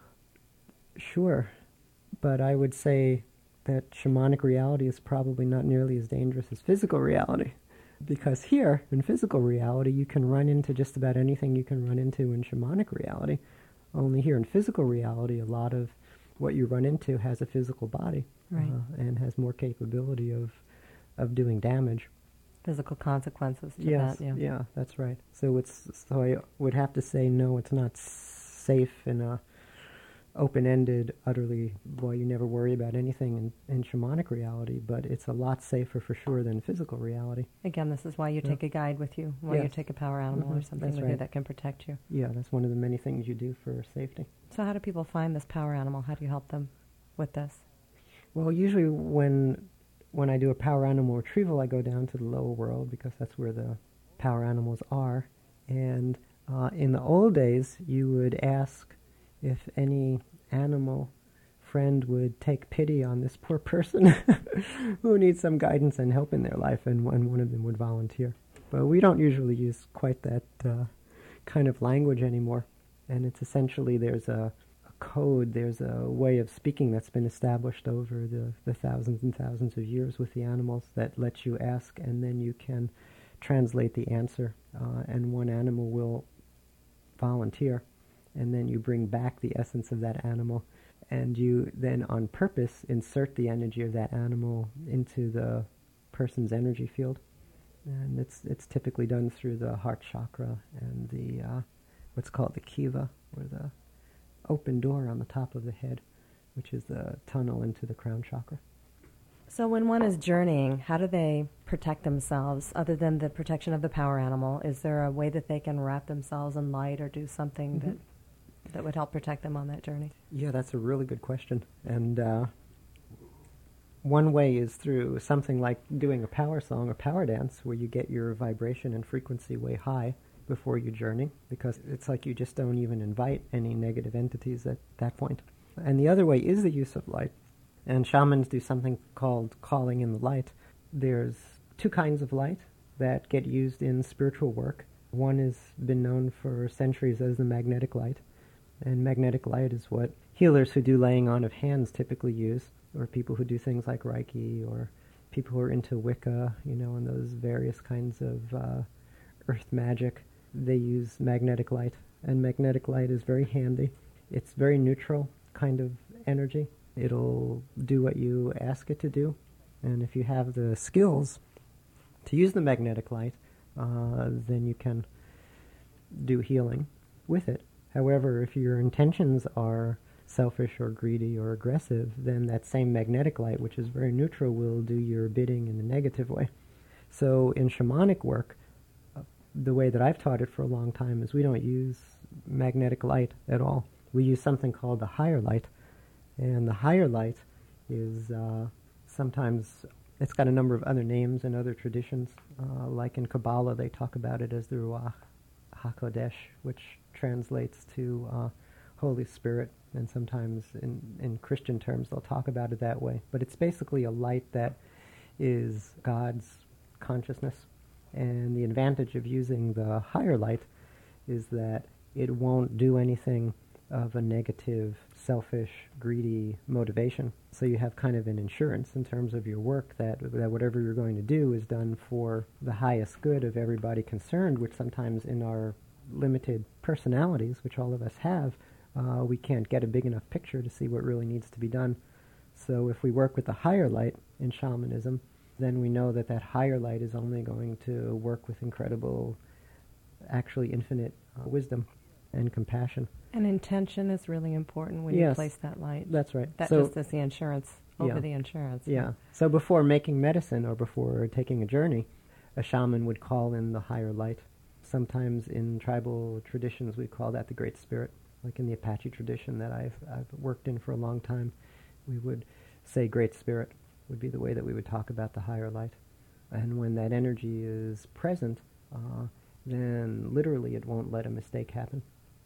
Sure, but I would say that shamanic reality is probably not nearly as dangerous as physical reality. Because here, in physical reality, you can run into just about anything you can run into in shamanic reality. Only here in physical reality, a lot of what you run into has a physical body, right, and has more capability of doing damage. Physical consequences to Yes, that, yeah, that's right. So I would have to say, no, it's not safe in a open-ended, utterly, boy, you never worry about anything in shamanic reality, but it's a lot safer for sure than physical reality. Again, this is why you take a guide with you, why you take a power animal or something with you that can protect you. Yeah, that's one of the many things you do for safety. So how do people find this power animal? How do you help them with this? Well, usually when I do a power animal retrieval, I go down to the lower world because that's where the power animals are. And in the old days, you would ask if any animal friend would take pity on this poor person who needs some guidance and help in their life, and one of them would volunteer. But we don't usually use quite that kind of language anymore. And it's essentially there's a code. There's a way of speaking that's been established over the thousands and thousands of years with the animals that lets you ask, and then you can translate the answer, and one animal will volunteer, and then you bring back the essence of that animal, and you then on purpose insert the energy of that animal into the person's energy field. And it's typically done through the heart chakra and the what's called the kiva, or the open door on the top of the head, which is the tunnel into the crown chakra. So when one is journeying, how do they protect themselves other than the protection of the power animal? Is there a way that they can wrap themselves in light or do something that would help protect them on that journey? Yeah, that's a really good question. And one way is through something like doing a power song or power dance, where you get your vibration and frequency way high before you journey, because it's like you just don't even invite any negative entities at that point. And the other way is the use of light. And shamans do something called calling in the light. There's two kinds of light that get used in spiritual work. One has been known for centuries as the magnetic light. And magnetic light is what healers who do laying on of hands typically use, or people who do things like Reiki, or people who are into Wicca, and those various kinds of earth magic. They use magnetic light, and magnetic light is very handy. It's very neutral kind of energy. It'll do what you ask it to do, and if you have the skills to use the magnetic light, then you can do healing with it. However, if your intentions are selfish or greedy or aggressive, then that same magnetic light, which is very neutral, will do your bidding in a negative way. So in shamanic work, the way that I've taught it for a long time is we don't use magnetic light at all. We use something called the higher light. And the higher light is sometimes, it's got a number of other names in other traditions. Like in Kabbalah, they talk about it as the Ruach HaKodesh, which translates to Holy Spirit. And sometimes in Christian terms, they'll talk about it that way. But it's basically a light that is God's consciousness. And the advantage of using the higher light is that it won't do anything of a negative, selfish, greedy motivation. So you have kind of an insurance in terms of your work that whatever you're going to do is done for the highest good of everybody concerned, which sometimes in our limited personalities, which all of us have, we can't get a big enough picture to see what really needs to be done. So if we work with the higher light in shamanism, then we know that that higher light is only going to work with incredible, actually infinite wisdom and compassion. And intention is really important when Yes, you place that light. That's right. That So, just is the insurance over the insurance. yeah. So before making medicine or before taking a journey, a shaman would call in the higher light. Sometimes in tribal traditions we call that the Great Spirit. Like in the Apache tradition that I've worked in for a long time, we would say Great Spirit would be the way that we would talk about the higher light. And when that energy is present, then literally it won't let a mistake happen.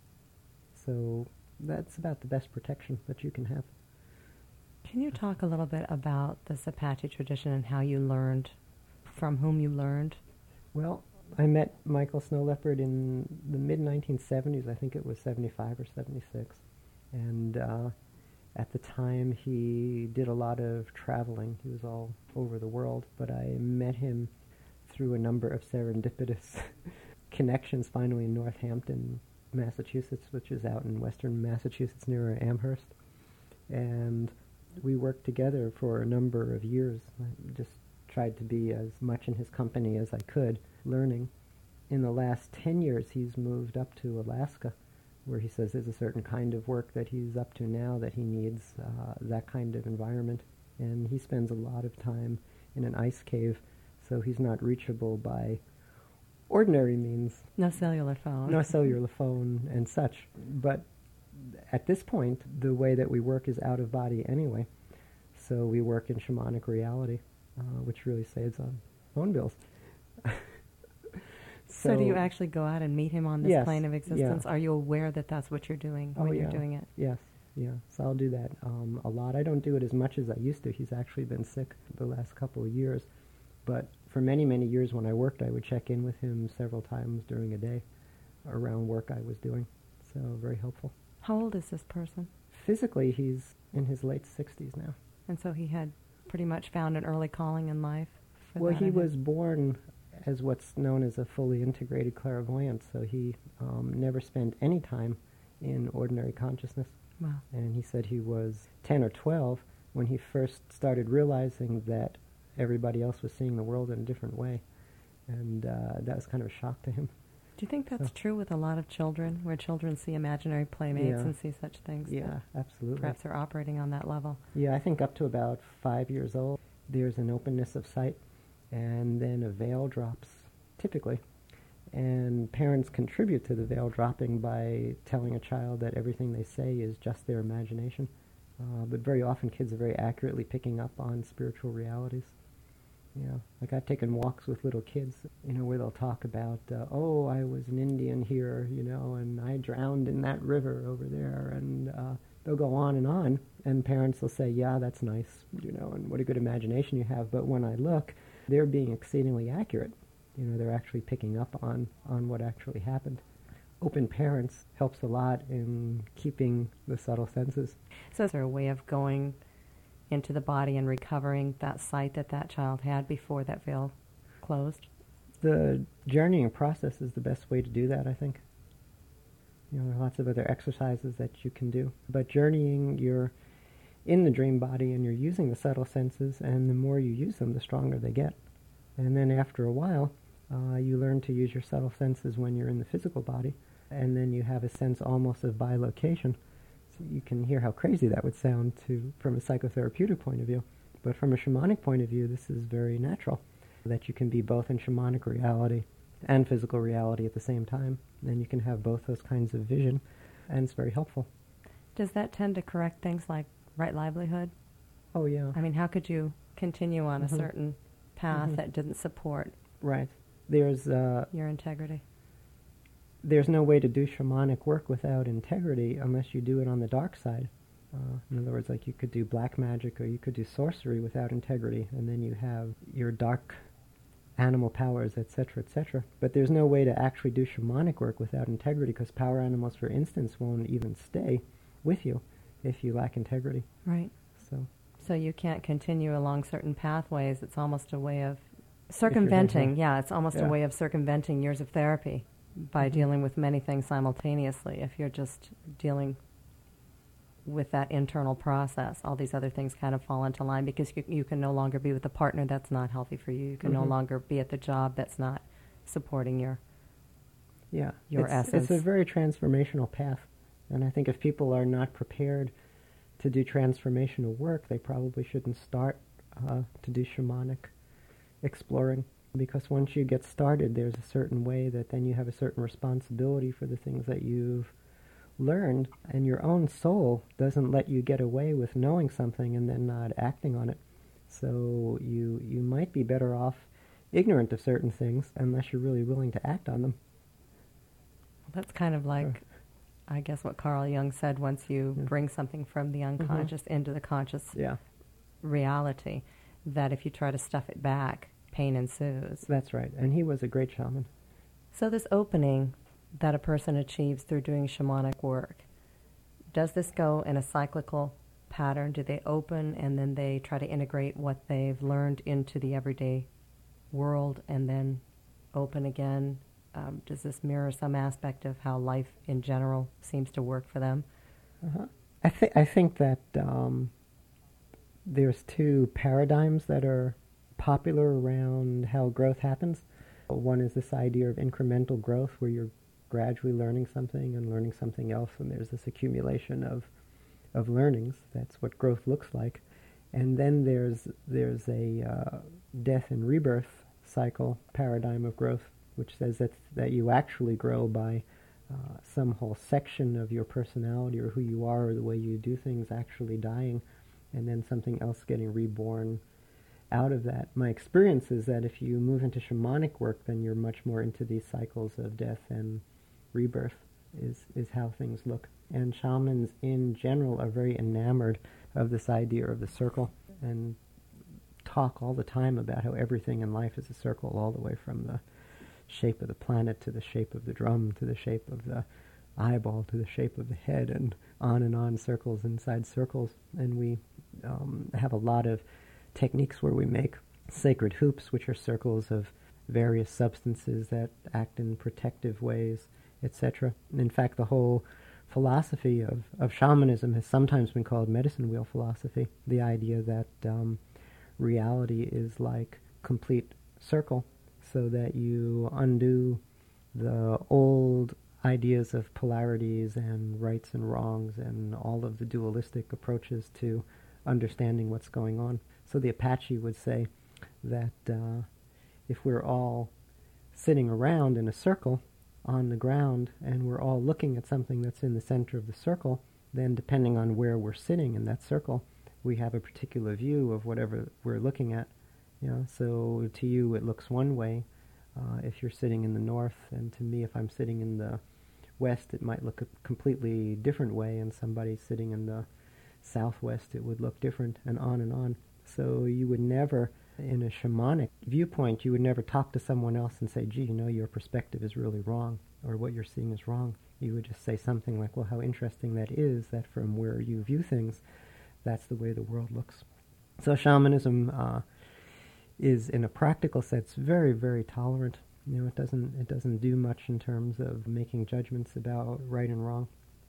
So that's about the best protection that you can have. Can you talk a little bit about this Apache tradition and how you learned, from whom you learned? Well, I met Michael Snow Leopard in the mid-1970s. I think it was 75 or 76. And at the time, he did a lot of traveling. He was all over the world. But I met him through a number of serendipitous connections, finally in Northampton, Massachusetts, which is out in western Massachusetts near Amherst. And we worked together for a number of years. I just tried to be as much in his company as I could, learning. In the last 10 years, he's moved up to Alaska, where he says there's a certain kind of work that he's up to now that he needs that kind of environment. And he spends a lot of time in an ice cave, so he's not reachable by ordinary means. No cellular phone. No cellular phone and such. But at this point, the way that we work is out of body anyway. So we work in shamanic reality, which really saves on phone bills. So do you actually go out and meet him on this Yes, plane of existence? yeah. Are you aware that that's what you're doing when you're doing it? Yes, yeah. So I'll do that a lot. I don't do it as much as I used to. He's actually been sick the last couple of years. But for many, many years when I worked, I would check in with him several times during a day around work I was doing. So very helpful. How old is this person? physically, he's in his late 60s now. And so he had pretty much found an early calling in life. Well, he was born as what's known as a fully integrated clairvoyant, so he never spent any time in ordinary consciousness. Wow. And he said he was 10 or 12 when he first started realizing that everybody else was seeing the world in a different way. And that was kind of a shock to him. Do you think that's true with a lot of children, where children see imaginary playmates and see such things? Yeah, absolutely. Perhaps they're operating on that level. Yeah, I think up to about 5 years old, there's an openness of sight, and then a veil drops, typically. And parents contribute to the veil dropping by telling a child that everything they say is just their imagination. But very often kids are very accurately picking up on spiritual realities. Like I've taken walks with little kids, where they'll talk about, oh, I was an Indian here, and I drowned in that river over there, and they'll go on, and parents will say, yeah, that's nice, and what a good imagination you have. But when I look, they're being exceedingly accurate. They're actually picking up on what actually happened. Open parents helps a lot in keeping the subtle senses. So is there a way of going into the body and recovering that sight that child had before that veil closed? The journeying process is the best way to do that, I think. There are lots of other exercises that you can do. But journeying, you're in the dream body and you're using the subtle senses, and the more you use them, the stronger they get. And then after a while, you learn to use your subtle senses when you're in the physical body, and then you have a sense almost of bilocation. So you can hear how crazy that would sound from a psychotherapeutic point of view. But from a shamanic point of view, this is very natural, that you can be both in shamanic reality and physical reality at the same time. Then you can have both those kinds of vision, and it's very helpful. Does that tend to correct things like right livelihood? Oh, yeah. I mean, how could you continue on a certain path that didn't support There's your integrity? There's no way to do shamanic work without integrity unless you do it on the dark side. In other words, like you could do black magic or you could do sorcery without integrity, and then you have your dark animal powers, etc., etc. But there's no way to actually do shamanic work without integrity, because power animals, for instance, won't even stay with you if you lack integrity. Right. So you can't continue along certain pathways. It's almost a way of circumventing. It's almost a way of circumventing years of therapy by dealing with many things simultaneously. If you're just dealing with that internal process, all these other things kind of fall into line, because you can no longer be with a partner that's not healthy for you. You can no longer be at the job that's not supporting your essence. It's a very transformational path. And I think if people are not prepared to do transformational work, they probably shouldn't start to do shamanic exploring. Because once you get started, there's a certain way that then you have a certain responsibility for the things that you've learned, and your own soul doesn't let you get away with knowing something and then not acting on it. So you might be better off ignorant of certain things unless you're really willing to act on them. Well, that's kind of like, I guess, what Carl Jung said, once you bring something from the unconscious into the conscious reality, that if you try to stuff it back, pain ensues. That's right. And he was a great shaman. So this opening that a person achieves through doing shamanic work, does this go in a cyclical pattern? Do they open and then they try to integrate what they've learned into the everyday world and then open again? Does this mirror some aspect of how life in general seems to work for them? I think that there's two paradigms that are popular around how growth happens. One is this idea of incremental growth, where you're gradually learning something and learning something else, and there's this accumulation of learnings. That's what growth looks like. And then there's a death and rebirth cycle paradigm of growth, which says that you actually grow by some whole section of your personality or who you are or the way you do things actually dying, and then something else getting reborn out of that. My experience is that if you move into shamanic work, then you're much more into these cycles of death and rebirth is how things look. And shamans in general are very enamored of this idea of the circle and talk all the time about how everything in life is a circle, all the way from the shape of the planet to the shape of the drum to the shape of the eyeball to the shape of the head, and on, circles inside circles. And we have a lot of techniques where we make sacred hoops, which are circles of various substances that act in protective ways, etc. In fact, the whole philosophy of shamanism has sometimes been called medicine wheel philosophy, the idea that reality is like complete circle, so that you undo the old ideas of polarities and rights and wrongs and all of the dualistic approaches to understanding what's going on. So the Apache would say that if we're all sitting around in a circle on the ground and we're all looking at something that's in the center of the circle, then depending on where we're sitting in that circle, we have a particular view of whatever we're looking at. So to you it looks one way if you're sitting in the north, and to me, if I'm sitting in the west, it might look a completely different way, and somebody sitting in the southwest, it would look different, and on and on. So you would never, in a shamanic viewpoint, you would never talk to someone else and say, gee, your perspective is really wrong, or what you're seeing is wrong. You would just say something like, well, how interesting that is, that from where you view things, that's the way the world looks. So shamanism is, in a practical sense, very, very tolerant. It doesn't do much in terms of making judgments about right and wrong,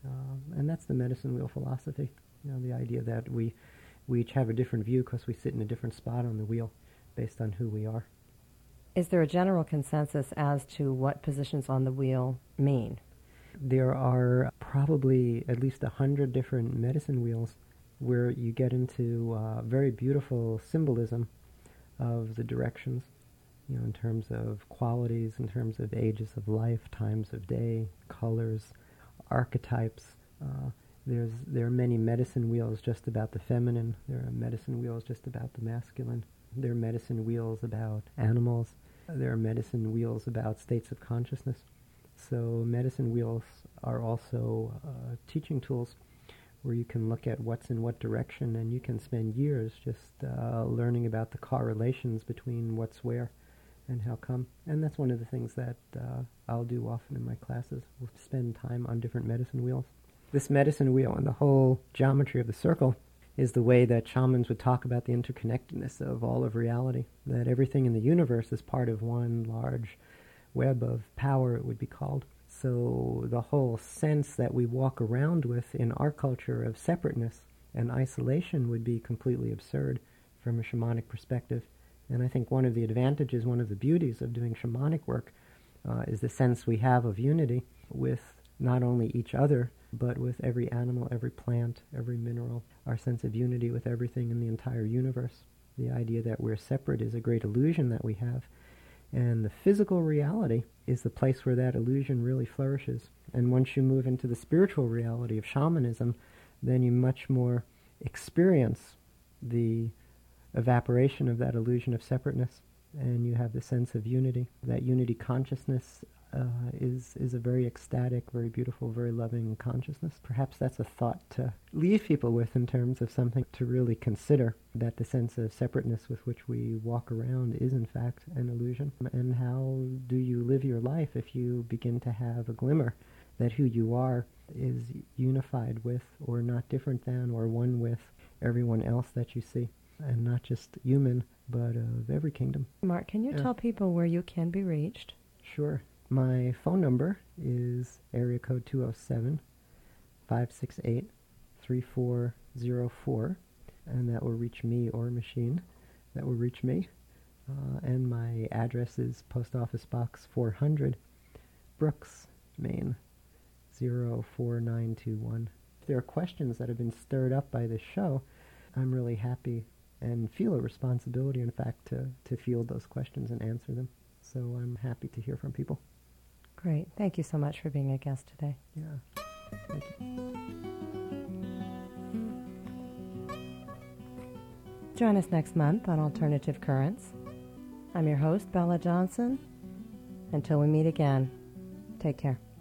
and that's the medicine wheel philosophy. The idea that we each have a different view because we sit in a different spot on the wheel based on who we are. Is there a general consensus as to what positions on the wheel mean? There are probably at least 100 different medicine wheels where you get into very beautiful symbolism of the directions, in terms of qualities, in terms of ages of life, times of day, colors, archetypes. There are many medicine wheels just about the feminine. There are medicine wheels just about the masculine. There are medicine wheels about animals. There are medicine wheels about states of consciousness. So medicine wheels are also teaching tools where you can look at what's in what direction, and you can spend years just learning about the correlations between what's where and how come. And that's one of the things that I'll do often in my classes. We'll spend time on different medicine wheels. This medicine wheel and the whole geometry of the circle is the way that shamans would talk about the interconnectedness of all of reality, that everything in the universe is part of one large web of power, it would be called. So the whole sense that we walk around with in our culture of separateness and isolation would be completely absurd from a shamanic perspective. And I think one of the advantages, one of the beauties of doing shamanic work is the sense we have of unity with not only each other, but with every animal, every plant, every mineral, our sense of unity with everything in the entire universe. The idea that we're separate is a great illusion that we have. And the physical reality is the place where that illusion really flourishes. And once you move into the spiritual reality of shamanism, then you much more experience the evaporation of that illusion of separateness, and you have the sense of unity. That unity consciousness is a very ecstatic, very beautiful, very loving consciousness. Perhaps that's a thought to leave people with in terms of something to really consider, that the sense of separateness with which we walk around is in fact an illusion. And how do you live your life if you begin to have a glimmer that who you are is unified with, or not different than, or one with everyone else that you see, and not just human, but of every kingdom. Mark, can you tell people where you can be reached? Sure. My phone number is area code 207-568-3404, and that will reach me, or a machine that will reach me. And my address is Post Office Box 400, Brooks, Maine, 04921. If there are questions that have been stirred up by this show, I'm really happy and feel a responsibility, in fact, to field those questions and answer them. So I'm happy to hear from people. Great. Thank you so much for being a guest today. Yeah. Thank you. Join us next month on Alternative Currents. I'm your host, Bella Johnson. Until we meet again, take care.